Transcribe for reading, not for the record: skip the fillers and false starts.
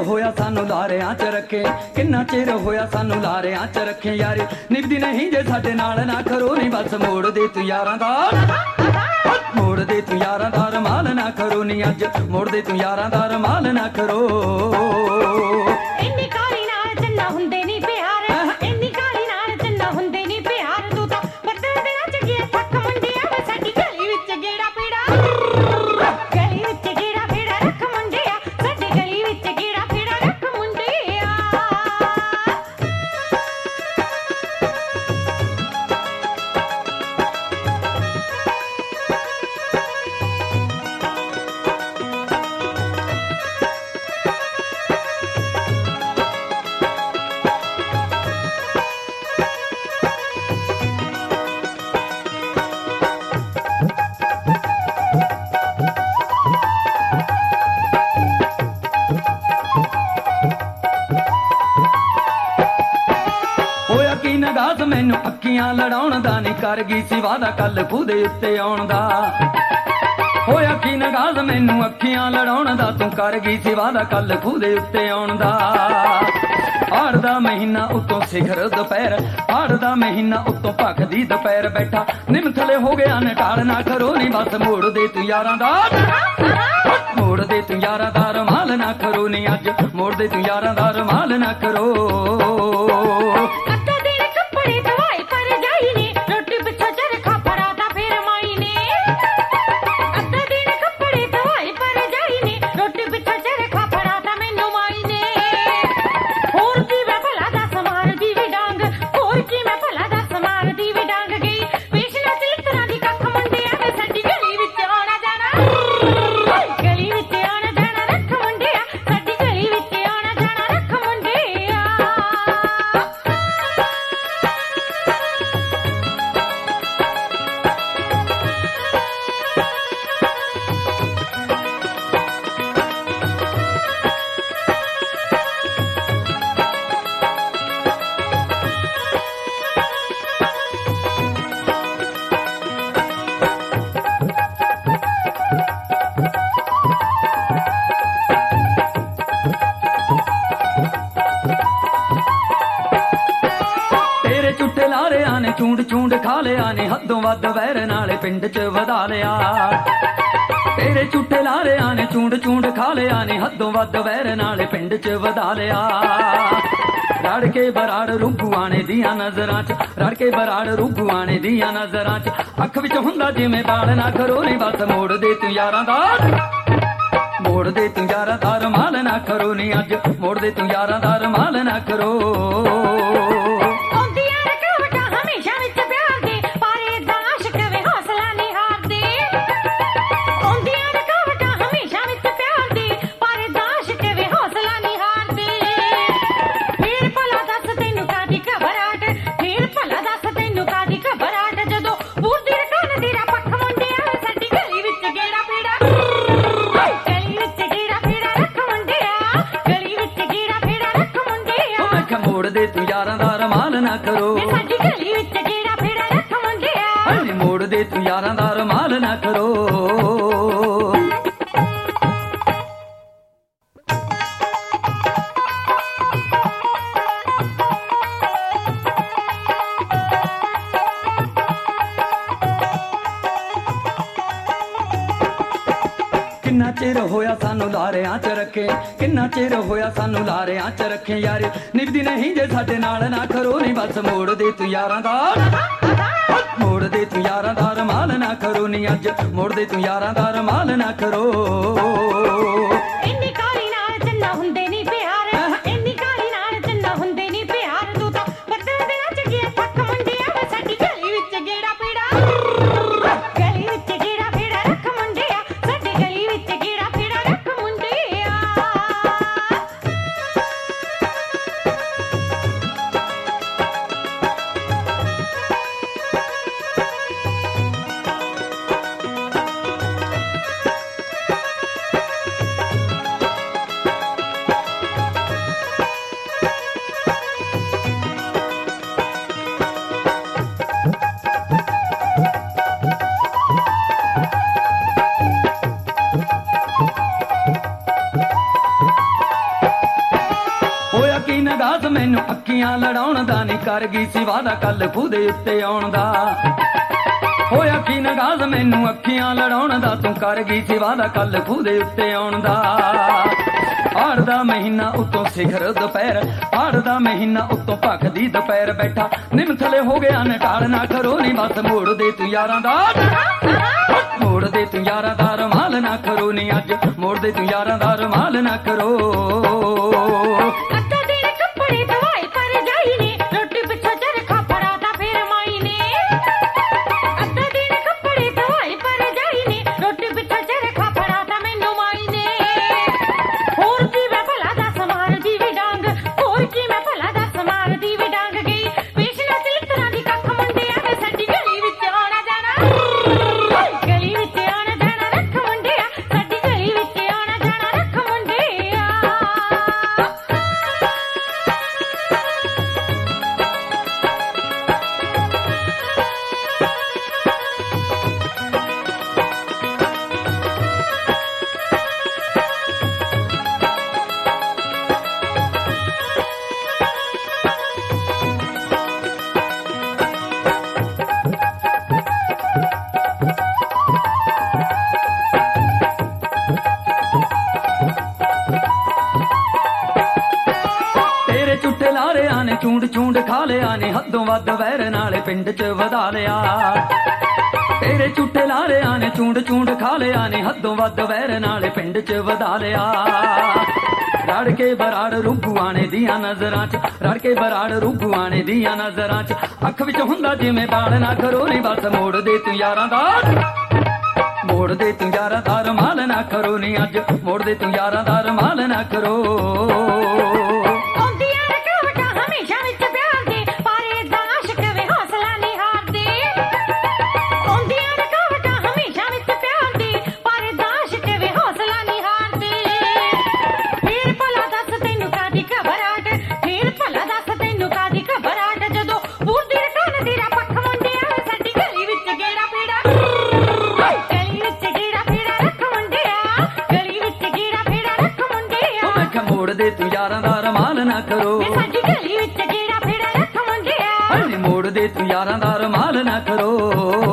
ਹੋਇਆ ਸਾਨੂੰ ਲਾਰਿਆਂ 'ਚ ਰੱਖੇ, ਕਿੰਨਾ ਚਿਰ ਹੋਇਆ ਸਾਨੂੰ ਲਾਰਿਆਂ 'ਚ ਰੱਖੇ ਯਾਰੀ ਨਿਭਦੀ ਨਹੀਂ ਜੇ ਸਾਡੇ ਨਾਲ ਨਾ ਕਰੋ ਨੀ ਬਸ ਮੋੜ ਦੇ ਤੂੰ ਯਾਰਾਂ ਦਾ, ਮੋੜ ਦੇ ਤੂੰ ਯਾਰਾਂ ਦਾ ਰਮਾਲ ਨਾ ਕਰੋ ਨੀ ਅੱਜ, ਮੋੜ ਦੇ ਤੂੰ ਯਾਰਾਂ ਦਾ ਰਮਾਲ ਨਾ ਕਰੋ। ਇੰਨੀ ਕਾਲੀ ਨਾਲ ਚੰਨਾ ਹੁੰਦੇ ਨੀ ਪਿਆਰ, ਇੰਨੀ ਕਾਲੀ ਨਾਲ ਚੰਨਾ ਹੁੰਦੇ ਨੀ ਪਿਆਰ, ਤੂੰ ਤਾਂ ਬੱਦਲ ਦੇ ਵਿੱਚ ਗਿਆ ਥੱਕ ਮੁੰਡਿਆ ਵੇ ਸਾਡੀ ਗਲੀ ਵਿੱਚ ਗੇੜਾ ਪੀੜਾ, ਗਲੀ ਵਿੱਚ ਗੇੜਾ ਪੀੜਾ ਰੱਖ ਮੁੰਡਿਆ, ਸਾਡੀ ਗਲੀ ਵਿੱਚ ਗੇੜਾ ਪੀੜਾ ਰੱਖ ਮੁੰਡਿਆ। ਨਗਾਸ ਮੈਨੂੰ ਅੱਖੀਆਂ ਲੜਾਉਣ ਦਾ ਨੀ ਕਰ ਗਈ ਸੀ ਵਾਦਾ ਕੱਲ ਖੂਦੇ ਉੱਤੇ ਆਉਣ ਦਾ, ਹੋਇਆ ਕੀ ਨਗਾਸ ਮੈਨੂੰ ਅੱਖੀਆਂ ਲੜਾਉਣ ਦਾ, ਤੂੰ ਕਰ ਗਈ ਸੀ ਵਾਦਾ ਕੱਲ ਖੂਦੇ ਉੱਤੇ ਆਉਣ ਦਾ। ਹਾੜ ਦਾ ਮਹੀਨਾ ਉਤੋਂ ਸਿਖਰ ਦੁਪਹਿਰ, ਹਾੜ ਦਾ ਮਹੀਨਾ ਉਤੋਂ ਭਖਦੀ ਦੁਪਹਿਰ, ਬੈਠਾ ਨਿੰਮ ਥਲੇ ਹੋ ਗਿਆ ਨਟਾਲ ਨਾ ਕਰੋ ਨੀ ਬਸ ਮੋੜ ਦੇ ਤੂੰ ਯਾਰਾਂ ਦਾ, ਮੋੜ ਦੇ ਤੂੰ ਯਾਰਾਂ ਦਾ ਰਮਾਲ ਨਾ ਕਰੋ ਨੀ ਅੱਜ, ਮੋੜ ਦੇ ਤੂੰ ਯਾਰਾਂ ਦਾ ਰਮਾਲ ਨਾ ਕਰੋ। ਚੂੰਡ ਚੂੰਡ ਖਾ ਲਿਆ ਨੇ ਹੱਦੋਂ ਵੱਧ ਵੈਰ ਨਾਲੇ ਪਿੰਡ 'ਚ ਵਧਾ ਲਿਆ, ਤੇਰੇ ਝੂਠੇ ਲਾਰਿਆਂ ਨੇ ਚੂੰਡ ਚੂੰਡ ਖਾ ਲਿਆ ਨੇ ਹੱਦੋਂ ਵੱਧ ਵੈਰ ਨਾਲੇ ਪਿੰਡ 'ਚ ਵਧਾ ਲਿਆ। ਰੜ ਕੇ ਬਰਾੜ ਰੂਪੂਆਣੇ ਦੀਆਂ ਨਜ਼ਰਾਂ 'ਚ, ਰੜ ਕੇ ਬਰਾੜ ਰੂਪੂਆਣੇ ਦੀਆਂ ਨਜ਼ਰਾਂ 'ਚ, ਅੱਖ ਵਿੱਚ ਹੁੰਦਾ ਜਿਵੇਂ ਬਾਲ ਨਾ ਕਰੋ ਨੀ ਬਸ ਮੋੜ ਦੇ ਤੂੰ ਯਾਰਾਂ ਦਾ, ਮੋੜ ਦੇ ਤੂੰ ਯਾਰਾਂ ਦਾ ਰਮਾਲ ਨਾ ਕਰੋ ਨੀ ਅੱਜ, ਮੋੜ ਦੇ ਤੂੰ ਯਾਰਾਂ ਦਾ ਰਮਾਲ ਨਾ ਕਰੋ। ਮੋੜ ਦੇ ਤੂੰ ਯਾਰਾਂ ਦਾ ਰਮਾਲ ਨਾ ਕਰੋ, ਸਾਡੀ ਗਲੀ ਵਿੱਚ ਗੇੜਾ ਫੇੜਾ ਰੱਖ ਮੁੰਡਿਆ, ਮੋੜ ਦੇ ਤੂੰ ਯਾਰਾਂ ਦਾ ਰਮਾਲ ਨਾ ਕਰੋ। ਕਿੰਨਾ ਚਿਰ ਹੋਇਆ ਸਾਨੂੰ ਲਾਰਿਆਂ 'ਚ ਰੱਖੇ, ਕਿੰਨਾ ਚਿਰ ਹੋਇਆ ਸਾਨੂੰ ਲਾਰਿਆਂ 'ਚ ਰੱਖੇ ਯਾਰੀ ਨਿਭਦੀ ਨਹੀਂ ਜੇ ਸਾਡੇ ਨਾਲ ਨਾ ਕਰੋ ਨੀ ਬਸ ਮੋੜ ਦੇ ਤੂੰ ਯਾਰਾਂ ਦਾ, ਮੋੜ ਦੇ ਤੂੰ ਯਾਰਾਂ ਦਾ ਰਮਾਲ ਨਾ ਕਰੋ ਨੀ ਅੱਜ, ਮੋੜ ਦੇ ਤੂੰ ਯਾਰਾਂ ਦਾ ਰਮਾਲ ਨਾ ਕਰੋ। ਇੰਨੀ ਕਾਲੀ ਨਾਲ ਚੰਨਾ ਹੁੰਦੇ ਨੀ ਪਿਆਰ, ਇੰਨੀ ਕਾਲੀ ਨਾਲ ਚੰਨਾ ਹੁੰਦੇ ਨੀ ਪਿਆਰ, ਤੂੰ ਤਾਂ ਬੱਦਲ ਦੇ ਵਿੱਚ ਗਿਆ ਥੱਕ ਮੁੰਡਿਆ ਵੇ ਸਾਡੀ ਗਲੀ ਵਿੱਚ ਗੇੜਾ ਪੀੜਾ, ਗਲੀ ਵਿੱਚ ਗੇੜਾ ਪੀੜਾ ਰੱਖ ਮੁੰਡਿਆ, ਸਾਡੀ ਗਲੀ ਵਿੱਚ ਗੇੜਾ ਪੀੜਾ ਰੱਖ ਮੁੰਡਿਆ। ਮੈਨੂੰ ਅੱਖੀਆਂ ਲੜਾਉਣ ਦਾ ਨੀ ਕਰ ਗਈ ਸੀ ਵਾਦਾ ਕੱਲ ਖੂਹ ਦੇ ਉੱਤੇ ਆਉਣ ਦਾ ਹੋਇਆ ਕੀ ਨਗਾਜ਼ ਮੈਨੂੰ ਅੱਖੀਆਂ ਲੜਾਉਣ ਦਾ ਤੂੰ ਕਰ ਗਈ ਸੀ ਵਾਦਾ ਕੱਲ ਖੂਹ ਦੇ ਉੱਤੇ ਆਉਣ ਦਾ ਹਾੜ ਦਾ ਮਹੀਨਾ ਉਤੋਂ ਸਿਖਰ ਦੁਪਹਿਰ ਹਾੜ ਦਾ ਮਹੀਨਾ ਉਤੋਂ ਭਖਦੀ ਦੁਪਹਿਰ ਬੈਠਾ ਨਿੰਮ ਥਲੇ ਹੋ ਗਿਆ ਨਟਾਲ ਨਾ ਕਰੋ ਨੀ ਬਸ ਮੋੜ ਦੇ ਤੂੰ ਯਾਰਾਂ ਦਾ ਮੋੜ ਦੇ ਤੂੰ ਯਾਰਾਂ ਦਾ ਰਮਾਲ ਨਾ ਕਰੋ ਨੀ ਅੱਜ ਮੋੜ ਦੇ ਤੂੰ ਯਾਰਾਂ ਦਾ ਰਮਾਲ ਨਾ ਕਰੋ ਅੱਧਾ ਦਿਨ ਕੱਪੜੇ ਧਵਾਏ ਪਰ ਜਾਈ ਨੇ ਰੋਟੀ ਪਿੱਛੇ ਚਰਖਾ ਫੜਾਤਾ ਫਿਰ ਮਾਈ ਨੇ ਅੱਧਾ ਦਿਨ ਕੱਪੜੇ ਧਵਾਏ ਪਰ ਜਾਈ ਨੇ ਰੋਟੀ ਪਿੱਛੇ ਚਰਖਾ ਫੜਾਤਾ ਮੈਨੂੰ ਮਾਈ ਨੇ ਹੋਰ ਕੀ ਮੈਂ ਭਲਾ ਦੱਸ ਮਾਰਦੀ ਵੀ ਡਾਂਗ ਹੋਰ ਕੀ ਮੈਂ ਭਲਾ ਦੱਸ ਮਾਰਦੀ ਵੀ ਡਾਂਗ ਗਈ ਪਿਛਲੇ ਚਲਿੱਤਰਾਂ ਦੀ ਕੱਖ ਮੁੰਡਿਆਂ ਵੇ ਸਾਡੀ ਗਲੀ ਵਿੱਚ ਆਉਣਾ ਜਾਣਾ ਗਲੀ ਵਿੱਚ ਆਉਣਾ ਜਾਣਾ ਰੱਖ ਮੁੰਡਿਆ ਸਾਡੀ ਗਲੀ ਵਿੱਚ ਆਉਣਾ ਜਾਣਾ ਰੱਖ ਮੁੰਡਿਆ ਤੇਰੇ ਝੂਠੇ ਲਾਰਿਆਂ ਨੇ ਚੂੰਡ ਚੂੰਡ ਖਾ ਲਿਆ ਨੇ ਹੱਦੋਂ ਵੱਧ ਵੈਰ ਨਾਲੇ ਪਿੰਡ 'ਚ ਵਧਾ ਲਿਆ ਤੇਰੇ ਝੂਠੇ ਲਾਰਿਆਂ ਨੇ ਚੂੰਡ ਚੂੰਡ ਖਾ ਲਿਆ ਨੇ ਹੱਦੋਂ ਵੱਧ ਵੈਰ ਨਾਲੇ ਪਿੰਡ 'ਚ ਵਧਾ ਲਿਆ ਰੜ ਕੇ ਬਰਾੜ ਰੂਗੂਆਣੇ ਦੀਆਂ ਨਜ਼ਰਾਂ 'ਚ ਰੜ ਕੇ ਬਰਾੜ ਰੂਗੂਆਣੇ ਦੀਆਂ ਨਜ਼ਰਾਂ 'ਚ ਅੱਖ ਵਿੱਚ ਹੁੰਦਾ ਜਿਵੇਂ ਬਾਲ ਨਾ ਕਰੋ ਨੀ ਬਸ ਮੋੜ ਦੇ ਤੂੰ ਯਾਰਾਂ ਦਾ ਮੋੜ ਦੇ ਤੂੰ ਯਾਰਾਂ ਦਾ ਰਮਾਲ ਨਾ ਕਰੋ ਨੀ ਅੱਜ ਮੋੜ ਦੇ ਤੂੰ ਯਾਰਾਂ ਦਾ ਰਮਾਲ ਨਾ ਕਰੋ ਆਉਂਦੀਆਂ ਰਕਾਵਟਾਂ ਹਮੇਸ਼ਾ ਵਿੱਚ ਪਿਆਰ ਦੇ ਪਰ ਏਦਾਂ ਆਸ਼ਕ ਵੇ ਹੌਸਲਾ ਨਹੀਂ ਹਾਰਦੇ ਆਉਂਦੀਆਂ ਰਕਾਵਟਾਂ ਹਮੇਸ਼ਾ ਵਿੱਚ ਪਿਆਰ ਦੇ ਪਰ ਏਦਾਂ ਆਸ਼ਕ ਵੇ ਹੌਸਲਾ ਨਹੀਂ ਹਾਰਦੇ ਫੇਰ ਭਲਾ ਦੱਸ ਤੈਨੂੰ ਕਾਦੀ ਘਬਰਾਹਟ ਫੇਰ ਭਲਾ ਦੱਸ ਤੈਨੂੰ ਕਾਦੀ ਘਬਰਾਹਟ ਜਦੋਂ ਬੁਰਦੀ ਰਕਾਨ ਤੇਰਾ ਪੱਖ ਮੁੰਡਿਆ ਸਾਡੀ ਗਲੀ ਵਿੱਚ ਗੇੜਾ ਪੀੜਾ ਗਲੀ ਵਿੱਚ ਗੇੜਾ ਪੀੜਾ ਰੱਖ ਮੁੰਡਿਆ ਗਲੀ ਵਿੱਚ ਗੇੜਾ ਪੀੜਾ ਰੱਖ ਮੁੰਡਿਆ ਮੈਂ ਕਿਹਾ ਮੋੜ ਦੇ ਤੂੰ ਯਾਰਾਂ ਦਾ ਰਮਾਲ ਨਾ ਕਰੋ ਵੇ ਸਾਡੀ ਗਲੀ ਵਿੱਚ ਗੇੜਾ ਪੀੜਾ ਰੱਖ ਮੁੰਡਿਆ ਮੋੜ ਦੇ ਤੂੰ ਯਾਰਾਂ ਦਾ ਰਮਾਲ ਨਾ ਕਰੋ